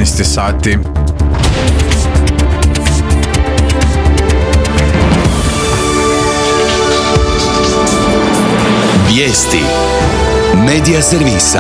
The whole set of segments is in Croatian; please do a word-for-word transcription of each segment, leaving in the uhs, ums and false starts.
devetnaest sati. Vijesti Medija servisa.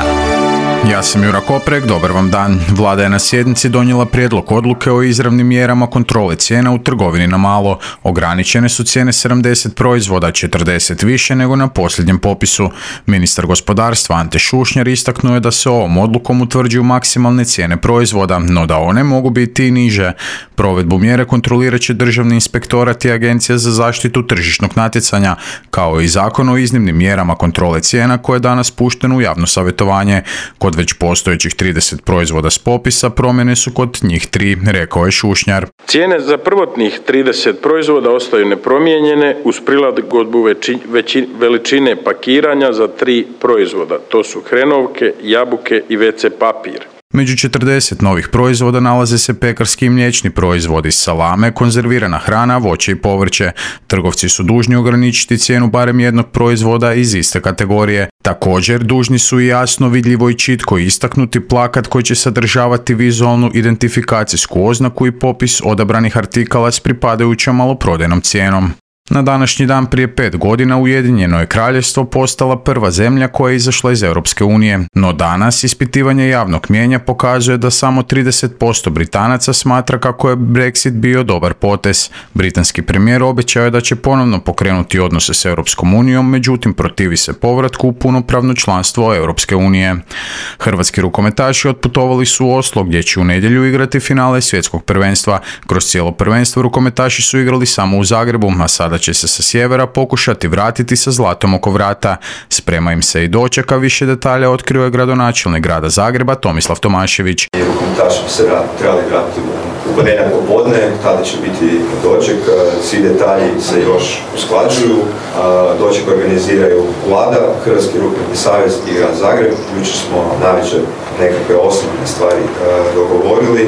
Ja sam Jura Koprek, dobar vam dan. Vlada je na sjednici donijela prijedlog odluke o izravnim mjerama kontrole cijena u trgovini na malo. Ograničene su cijene sedamdeset proizvoda, četrdeset više nego na posljednjem popisu. Ministar gospodarstva Ante Šušnjar istaknuo je da se ovom odlukom utvrđuju maksimalne cijene proizvoda, no da one mogu biti i niže. Provedbu mjere kontrolirat će Državni inspektorat i Agencija za zaštitu tržišnog natjecanja, kao i Zakon o iznimnim mjerama kontrole cijena koje je danas pušten u javno savjetovanje. Kod već postojećih trideset proizvoda s popisa promjene su kod njih tri, rekao je Šušnjar. Cijene za prvotnih trideset proizvoda ostaju nepromijenjene uz prilagodbu veći, veći, veličine pakiranja za tri proizvoda. To su hrenovke, jabuke i ve ce papir. Među četrdeset novih proizvoda nalaze se pekarski i mliječni proizvodi, salame, konzervirana hrana, voće i povrće. Trgovci su dužni ograničiti cijenu barem jednog proizvoda iz iste kategorije. Također, dužni su i jasno, vidljivo i čitko istaknuti plakat koji će sadržavati vizualnu identifikacijsku oznaku i popis odabranih artikala s pripadajućom maloprodajnom cijenom. Na današnji dan prije pet godina Ujedinjeno je Kraljevstvo postala prva zemlja koja je izašla iz Europske unije, no danas ispitivanje javnog mijenja pokazuje da samo trideset posto Britanaca smatra kako je Brexit bio dobar potez. Britanski premijer obećao je da će ponovno pokrenuti odnose s Europskom unijom, međutim protivi se povratku u punopravno članstvo Europske unije. Hrvatski rukometaši otputovali su u Oslo gdje će u nedjelju igrati finale svjetskog prvenstva. Kroz cijelo prvenstvo rukometaši su igrali samo u Zagrebu, a sada će se sa sjevera pokušati vratiti sa zlatom oko vrata. Sprema im se i dočeka, više detalja otkrio je gradonačelnik grada Zagreba Tomislav Tomašević. Rukometaši bi se trebali vratiti u ponedjeljak popodne, tada će biti doček, svi detalji se još usklađuju, doček organiziraju Vlada, Hrvatski rukometni savez i grad Zagreb. Jučer smo navečer nekakve osnovne stvari dogovorili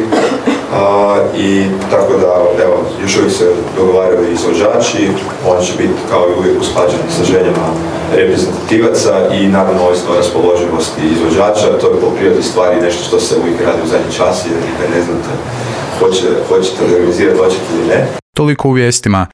i tako da evo, još uvijek se dogovaraju izvođači, oni će biti kao i uvijek usklađeni sa željama reprezentativaca i naravno ovisno o raspoloživosti izvođača. To je po prirodi stvari nešto što se uvijek radi u zadnji čas jer nikad ne znate hoće, hoćete organizirati doček ili ne. Toliko u vijestima.